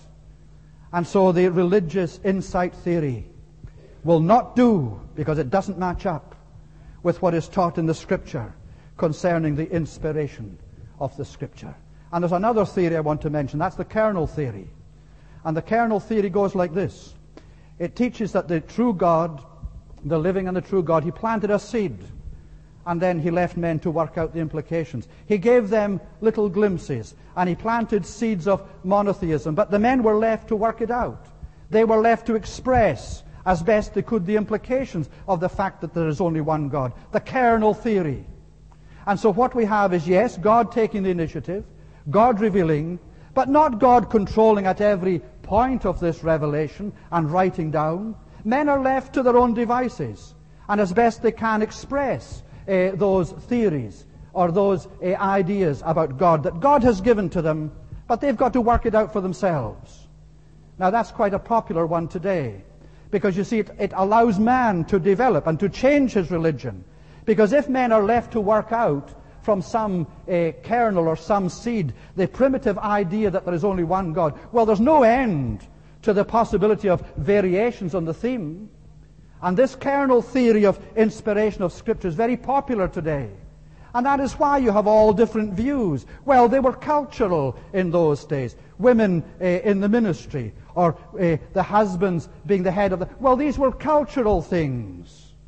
And so the religious insight theory will not do, because it doesn't match up with what is taught in the Scripture concerning the inspiration of the Scripture. And there's another theory I want to mention. That's the kernel theory. And the kernel theory goes like this. It teaches that the true God, the living and the true God, he planted a seed, and then he left men to work out the implications. He gave them little glimpses, and he planted seeds of monotheism, but the men were left to work it out. They were left to express as best they could the implications of the fact that there is only one God. The kernel theory. And so what we have is, yes, God taking the initiative, God revealing, but not God controlling at every point of this revelation and writing down. Men are left to their own devices, and as best they can express those theories or those ideas about God that God has given to them, but they've got to work it out for themselves. Now that's quite a popular one today, because you see it allows man to develop and to change his religion. Because if men are left to work out from some kernel or some seed the primitive idea that there is only one God, well, there's no end to the possibility of variations on the theme. And this kernel theory of inspiration of Scripture is very popular today. And that is why you have all different views. Well, they were cultural in those days. Women in the ministry, or the husbands being the head of the... Well, these were cultural things.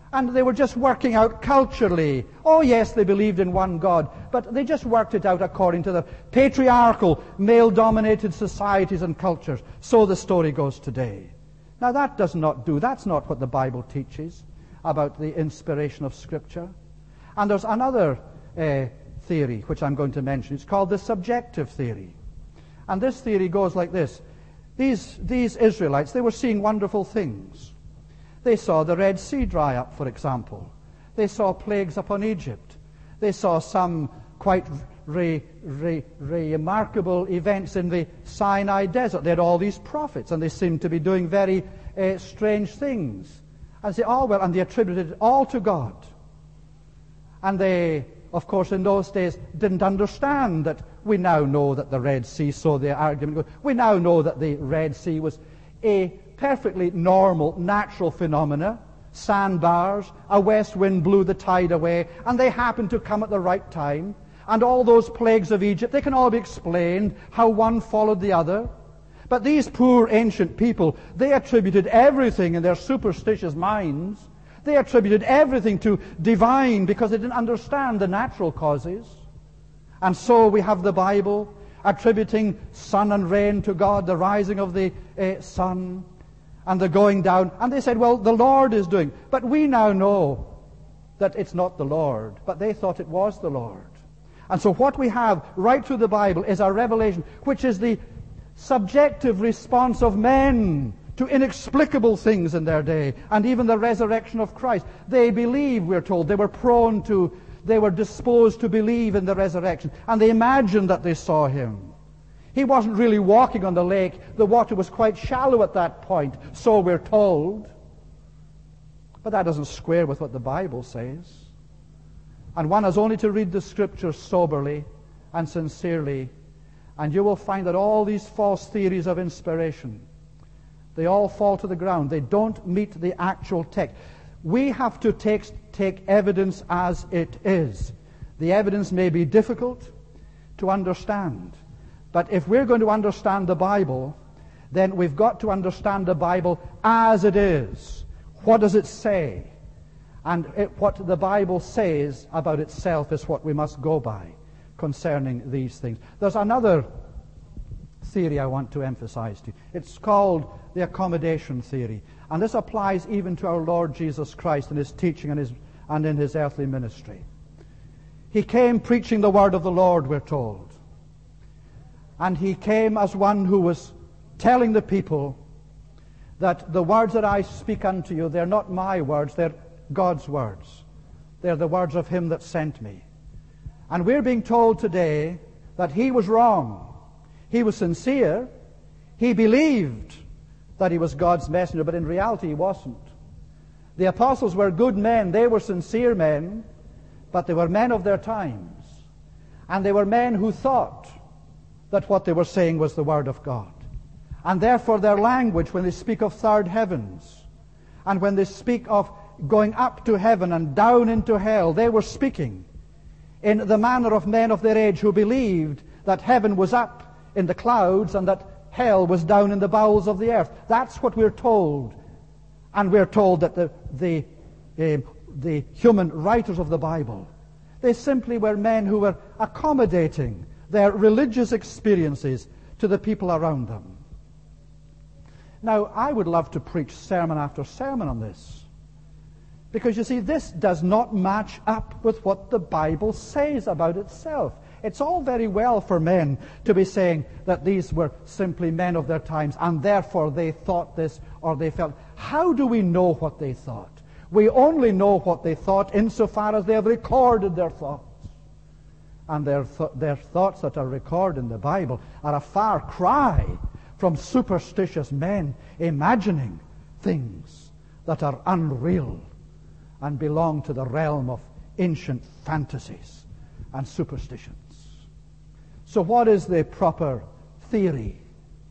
And they were just working out culturally. Oh yes, they believed in one God, but they just worked it out according to the patriarchal, male-dominated societies and cultures. So the story goes today. Now that's not what the Bible teaches about the inspiration of Scripture. And there's another theory which I'm going to mention. It's called the subjective theory. And this theory goes like this. These Israelites, they were seeing wonderful things. They saw the Red Sea dry up, for example. They saw plagues upon Egypt. They saw some quite remarkable events in the Sinai desert. They had all these prophets, and they seemed to be doing very strange things. And they attributed it all to God. And they, of course, in those days didn't understand that we now know that the Red Sea, so the argument goes, we now know that the Red Sea was a perfectly normal, natural phenomena. Sandbars, a west wind blew the tide away, and they happened to come at the right time. And all those plagues of Egypt, they can all be explained, how one followed the other. But these poor ancient people, they attributed everything in their superstitious minds. They attributed everything to divine because they didn't understand the natural causes. And so we have the Bible attributing sun and rain to God, the rising of the sun and the going down. And they said, well, the Lord is doing. But we now know that it's not the Lord. But they thought it was the Lord. And so what we have right through the Bible is a revelation, which is the subjective response of men to inexplicable things in their day, and even the resurrection of Christ. They believed, we're told. They were disposed to believe in the resurrection, and they imagined that they saw him. He wasn't really walking on the lake. The water was quite shallow at that point, so we're told. But that doesn't square with what the Bible says. And one has only to read the Scriptures soberly and sincerely, and you will find that all these false theories of inspiration, they all fall to the ground. They don't meet the actual text. We have to take evidence as it is. The evidence may be difficult to understand, but if we're going to understand the Bible, then we've got to understand the Bible as it is. What does it say? And what the Bible says about itself is what we must go by concerning these things. There's another theory I want to emphasize to you. It's called the accommodation theory. And this applies even to our Lord Jesus Christ in his teaching and in his earthly ministry. He came preaching the word of the Lord, we're told. And he came as one who was telling the people that the words that I speak unto you, they're not my words, they're God's words. They're the words of him that sent me. And we're being told today that he was wrong. He was sincere. He believed that he was God's messenger, but in reality he wasn't. The apostles were good men. They were sincere men, but they were men of their times. And they were men who thought that what they were saying was the word of God. And therefore their language, when they speak of third heavens, and when they speak of going up to heaven and down into hell, they were speaking in the manner of men of their age who believed that heaven was up in the clouds and that hell was down in the bowels of the earth. That's what we're told. And we're told that the human writers of the Bible, they simply were men who were accommodating their religious experiences to the people around them. Now, I would love to preach sermon after sermon on this, because you see, this does not match up with what the Bible says about itself. It's all very well for men to be saying that these were simply men of their times, and therefore they thought this or they felt. How do we know what they thought? We only know what they thought insofar as they have recorded their thoughts. And their thoughts that are recorded in the Bible are a far cry from superstitious men imagining things that are unreal and belong to the realm of ancient fantasies and superstitions. So what is the proper theory?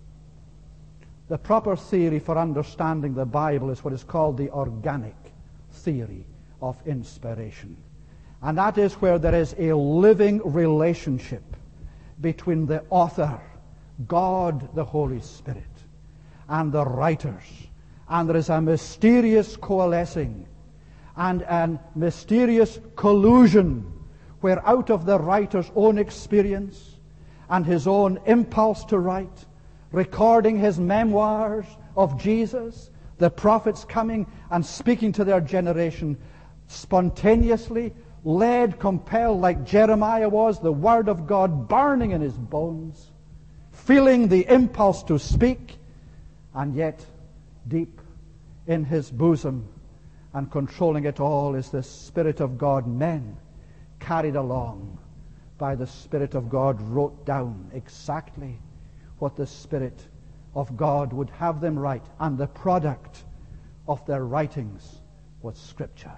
The proper theory for understanding the Bible is what is called the organic theory of inspiration. And that is where there is a living relationship between the author, God the Holy Spirit, and the writers. And there is a mysterious coalescing and an mysterious collusion where out of the writer's own experience and his own impulse to write, recording his memoirs of Jesus, the prophets coming and speaking to their generation spontaneously, led, compelled, like Jeremiah was, the word of God burning in his bones, feeling the impulse to speak, and yet deep in his bosom and controlling it all is the Spirit of God. Men carried along by the Spirit of God wrote down exactly what the Spirit of God would have them write, and the product of their writings was Scripture.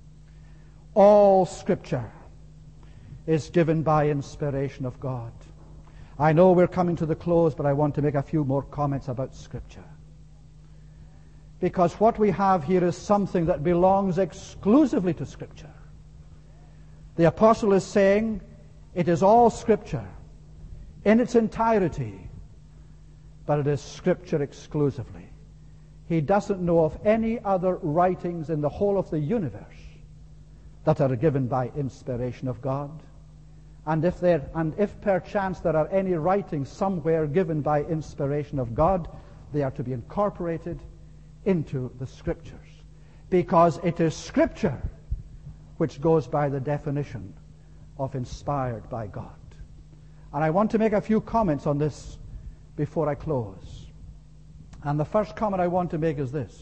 All Scripture is given by inspiration of God. I know we're coming to the close, but I want to make a few more comments about Scripture. Because what we have here is something that belongs exclusively to Scripture. The apostle is saying it is all Scripture in its entirety, but it is Scripture exclusively. He doesn't know of any other writings in the whole of the universe that are given by inspiration of God. And if perchance there are any writings somewhere given by inspiration of God, they are to be incorporated into the Scriptures, because it is Scripture which goes by the definition of inspired by God. And I want to make a few comments on this before I close. And the first comment I want to make is this: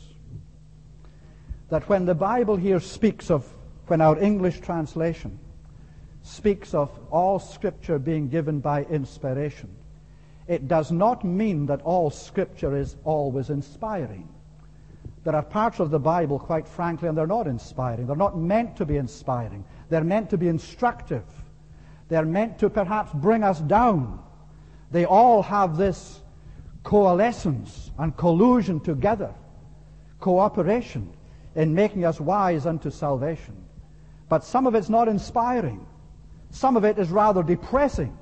that when the Bible here speaks of, when our English translation speaks of all Scripture being given by inspiration, it does not mean that all Scripture is always inspiring. There are parts of the Bible, quite frankly, and they're not inspiring. They're not meant to be inspiring. They're meant to be instructive. They're meant to perhaps bring us down. They all have this coalescence and collusion together, cooperation in making us wise unto salvation. But some of it's not inspiring. Some of it is rather depressing.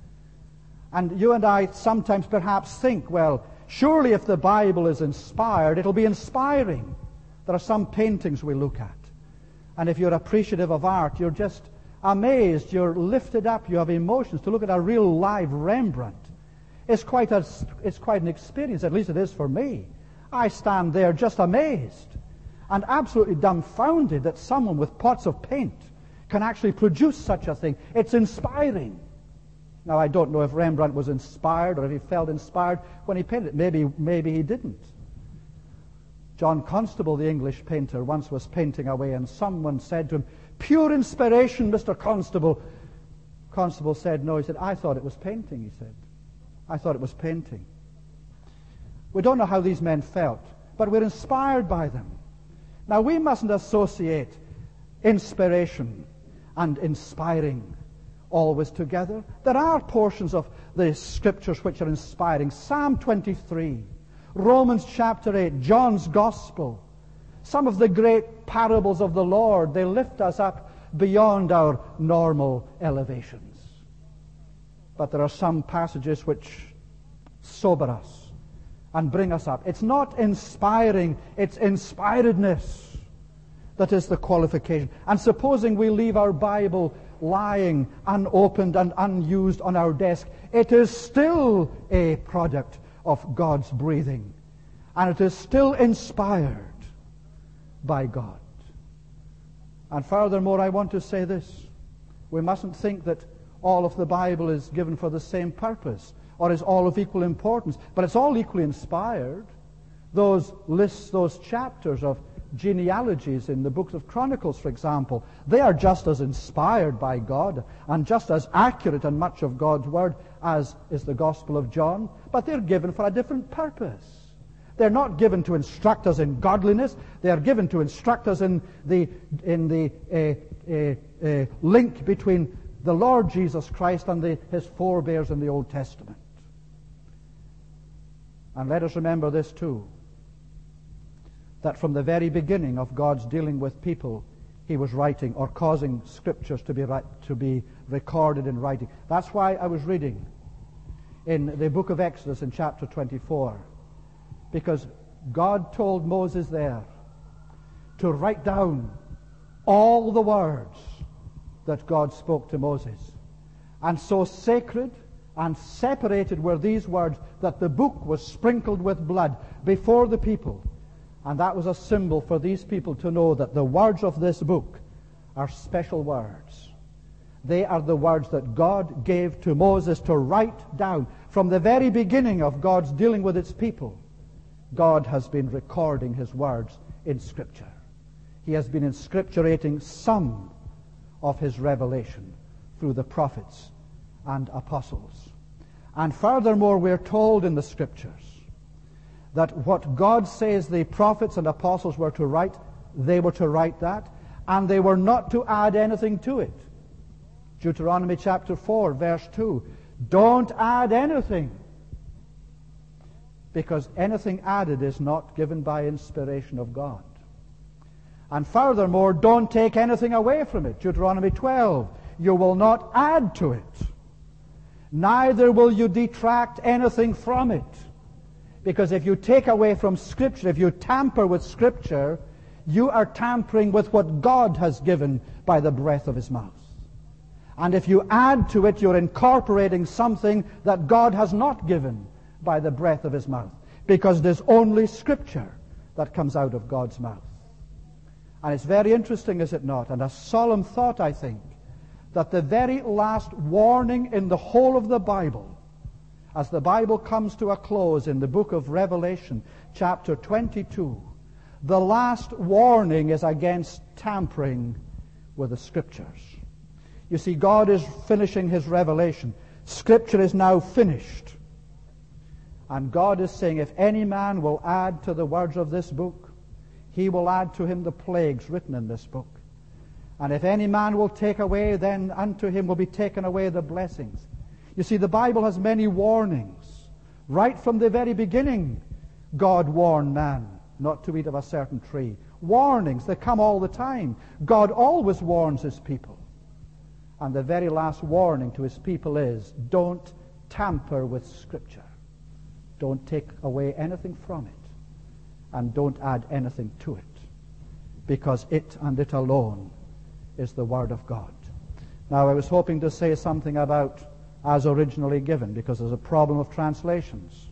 And you and I sometimes perhaps think, well, surely if the Bible is inspired, it'll be inspiring. There are some paintings we look at, and if you're appreciative of art, you're just amazed, you're lifted up, you have emotions. To look at a real live Rembrandt, it's quite an experience, at least it is for me. I stand there just amazed and absolutely dumbfounded that someone with pots of paint can actually produce such a thing. It's inspiring. Now, I don't know if Rembrandt was inspired or if he felt inspired when he painted it. Maybe he didn't. John Constable, the English painter, once was painting away, and someone said to him, "Pure inspiration, Mr. Constable." Constable said, "No." He said, "I thought it was painting," he said. "I thought it was painting." We don't know how these men felt, but we're inspired by them. Now, we mustn't associate inspiration and inspiring always together. There are portions of the Scriptures which are inspiring. Psalm 23, Romans chapter 8, John's Gospel, some of the great parables of the Lord, they lift us up beyond our normal elevations. But there are some passages which sober us and bring us up. It's not inspiring, it's inspiredness that is the qualification. And supposing we leave our Bible lying unopened and unused on our desk, it is still a product of God's breathing, and it is still inspired by God. And furthermore, I want to say this: we mustn't think that all of the Bible is given for the same purpose or is all of equal importance, but it's all equally inspired. Those lists, those chapters of genealogies in the books of Chronicles, for example, they are just as inspired by God and just as accurate in much of God's Word as is the Gospel of John, but they're given for a different purpose. They're not given to instruct us in godliness. They are given to instruct us in the link between the Lord Jesus Christ and His forebears in the Old Testament. And let us remember this too, that from the very beginning of God's dealing with people, He was writing or causing Scriptures to be recorded in writing. That's why I was reading in the book of Exodus in chapter 24, because God told Moses there to write down all the words that God spoke to Moses. And so sacred and separated were these words that the book was sprinkled with blood before the people. And that was a symbol for these people to know that the words of this book are special words. They are the words that God gave to Moses to write down. From the very beginning of God's dealing with its people, God has been recording his words in Scripture. He has been inscripturating some of his revelation through the prophets and apostles. And furthermore, we're told in the Scriptures that what God says the prophets and apostles were to write, they were to write that, and they were not to add anything to it. Deuteronomy chapter 4, verse 2. Don't add anything, because anything added is not given by inspiration of God. And furthermore, don't take anything away from it. Deuteronomy 12. You will not add to it. Neither will you detract anything from it. Because if you take away from Scripture, if you tamper with Scripture, you are tampering with what God has given by the breath of his mouth. And if you add to it, you're incorporating something that God has not given by the breath of his mouth. Because there's only Scripture that comes out of God's mouth. And it's very interesting, is it not? And a solemn thought, I think, that the very last warning in the whole of the Bible, as the Bible comes to a close in the book of Revelation, chapter 22, the last warning is against tampering with the Scriptures. You see, God is finishing his revelation. Scripture is now finished. And God is saying, if any man will add to the words of this book, he will add to him the plagues written in this book. And if any man will take away, then unto him will be taken away the blessings. You see, the Bible has many warnings. Right from the very beginning, God warned man not to eat of a certain tree. Warnings, they come all the time. God always warns his people. And the very last warning to his people is, don't tamper with Scripture. Don't take away anything from it. And don't add anything to it. Because it and it alone is the Word of God. Now, I was hoping to say something about as originally given, because there's a problem of translations.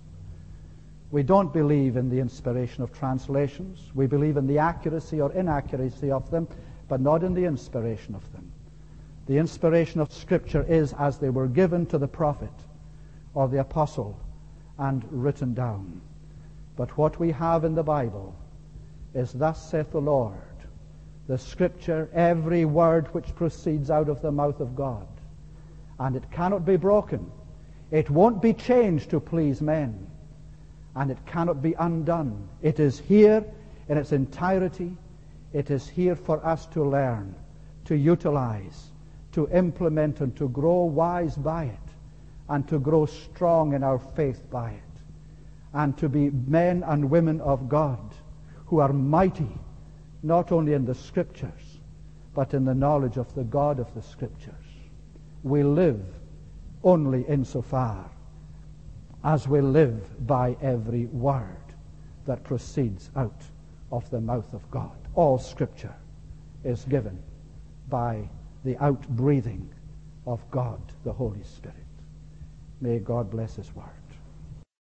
We don't believe in the inspiration of translations. We believe in the accuracy or inaccuracy of them, but not in the inspiration of them. The inspiration of Scripture is as they were given to the prophet or the apostle and written down. But what we have in the Bible is, thus saith the Lord, the Scripture, every word which proceeds out of the mouth of God. And it cannot be broken. It won't be changed to please men. And it cannot be undone. It is here in its entirety. It is here for us to learn, to utilize, to implement, and to grow wise by it, and to grow strong in our faith by it, and to be men and women of God who are mighty, not only in the Scriptures, but in the knowledge of the God of the Scriptures. We live only insofar as we live by every word that proceeds out of the mouth of God. All Scripture is given by the outbreathing of God, the Holy Spirit. May God bless his word.